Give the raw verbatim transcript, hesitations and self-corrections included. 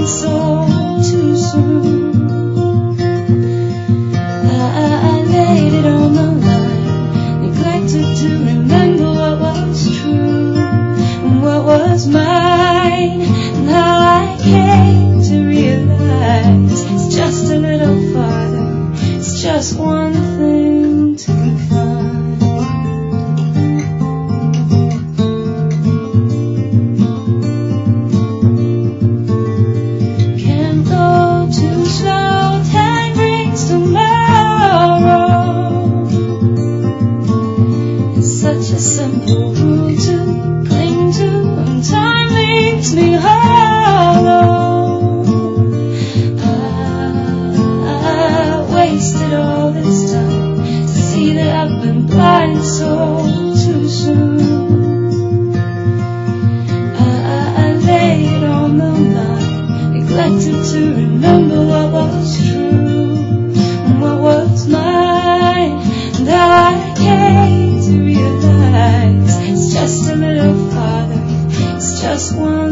blind soul too soon. I, I laid it on the line, neglected to remember what was true and what was mine. And how I came to realize it's just a little farther, it's just one thing to confine. Can't go too slow, time brings tomorrow. It's such a simple rule to cling to, and time leaves me hollow. I, I wasted all this time to see that I've been blind so too soon. I, I, I laid on the line, neglected to remember what was true and what was mine. And how I came to realize it's just a little farther, it's just one